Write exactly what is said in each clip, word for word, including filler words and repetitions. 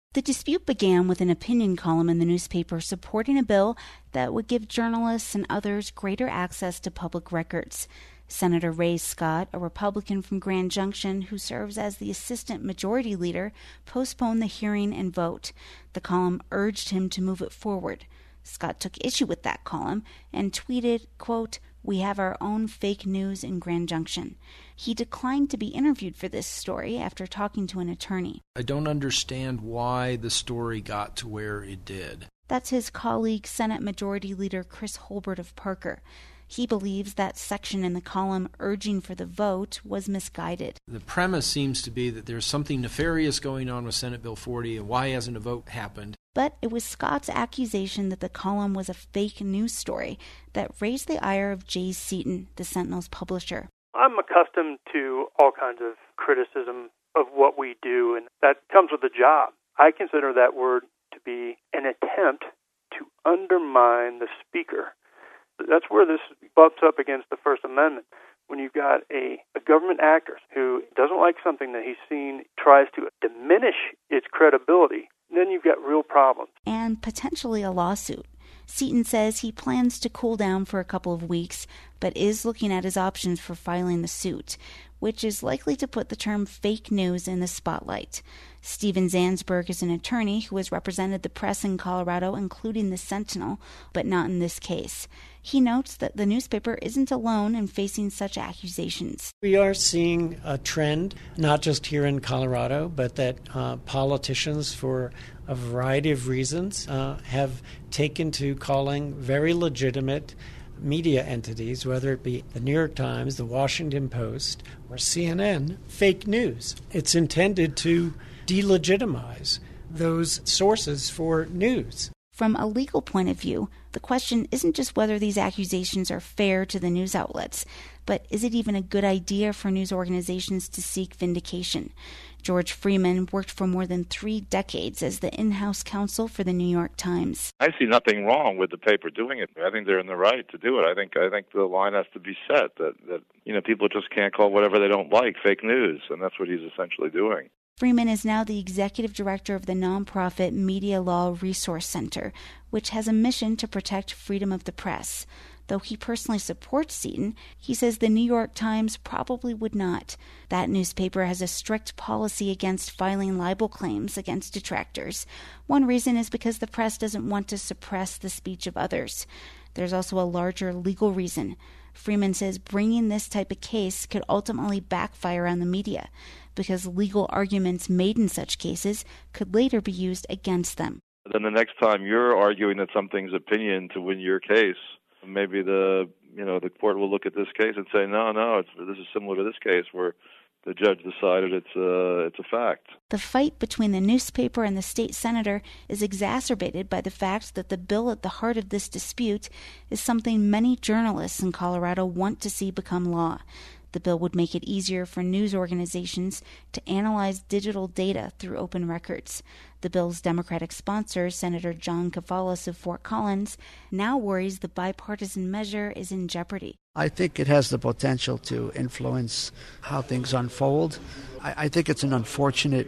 The dispute began with an opinion column in the newspaper supporting a bill that would give journalists and others greater access to public records. Senator Ray Scott, a Republican from Grand Junction who serves as the assistant majority leader, postponed the hearing and vote. The column urged him to move it forward. Scott took issue with that column and tweeted, quote, "We have our own fake news in Grand Junction." He declined to be interviewed for this story after talking to an attorney. I don't understand why the story got to where it did. That's his colleague, Senate Majority Leader Chris Holbert of Parker. He believes that section in the column urging for the vote was misguided. The premise seems to be that there's something nefarious going on with Senate Bill forty, and why hasn't a vote happened? But it was Scott's accusation that the column was a fake news story that raised the ire of Jay Seaton, the Sentinel's publisher. I'm accustomed to all kinds of criticism of what we do, and that comes with the job. I consider that word to be an attempt to undermine the speaker. That's where this bumps up against the First Amendment. When you've got a, a government actor who doesn't like something that he's seen, tries to diminish its credibility, then you've got real problems. And potentially a lawsuit. Seaton says he plans to cool down for a couple of weeks, but is looking at his options for filing the suit, which is likely to put the term fake news in the spotlight. Steven Zansberg is an attorney who has represented the press in Colorado, including the Sentinel, but not in this case. He notes that the newspaper isn't alone in facing such accusations. We are seeing a trend, not just here in Colorado, but that uh, politicians, for a variety of reasons, uh, have taken to calling very legitimate media entities, whether it be the New York Times, the Washington Post, or C N N, fake news. It's intended to delegitimize those sources for news. From a legal point of view, the question isn't just whether these accusations are fair to the news outlets, but is it even a good idea for news organizations to seek vindication? George Freeman worked for more than three decades as the in-house counsel for the New York Times. I see nothing wrong with the paper doing it. I think they're in the right to do it. I think I think the line has to be set that, that you know people just can't call whatever they don't like fake news, and that's what he's essentially doing. Freeman is now the executive director of the nonprofit Media Law Resource Center, which has a mission to protect freedom of the press. Though he personally supports Seaton, he says the New York Times probably would not. That newspaper has a strict policy against filing libel claims against detractors. One reason is because the press doesn't want to suppress the speech of others. There's also a larger legal reason. Freeman says bringing this type of case could ultimately backfire on the media, because legal arguments made in such cases could later be used against them. Then the next time you're arguing that something's opinion to win your case, maybe the you know the court will look at this case and say, no, no, it's, this is similar to this case where the judge decided it's a, it's a fact. The fight between the newspaper and the state senator is exacerbated by the fact that the bill at the heart of this dispute is something many journalists in Colorado want to see become law. The bill would make it easier for news organizations to analyze digital data through open records. The bill's Democratic sponsor, Senator John Kavalis of Fort Collins, now worries the bipartisan measure is in jeopardy. I think it has the potential to influence how things unfold. I, I think it's an unfortunate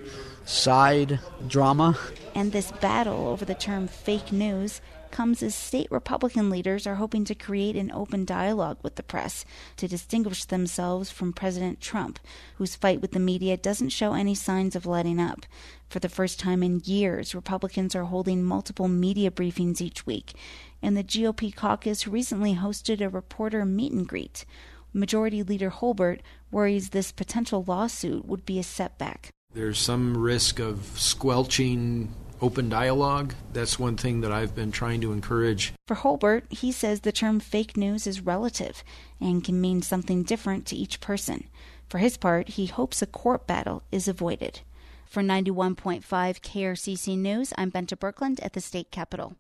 side drama. And this battle over the term fake news comes as state Republican leaders are hoping to create an open dialogue with the press to distinguish themselves from President Trump, whose fight with the media doesn't show any signs of letting up. For the first time in years, Republicans are holding multiple media briefings each week, and the G O P caucus recently hosted a reporter meet and greet. Majority Leader Holbert worries this potential lawsuit would be a setback. There's some risk of squelching open dialogue. That's one thing that I've been trying to encourage. For Holbert, he says the term fake news is relative and can mean something different to each person. For his part, he hopes a court battle is avoided. For ninety-one point five K R C C News, I'm Benta Birkeland at the State Capitol.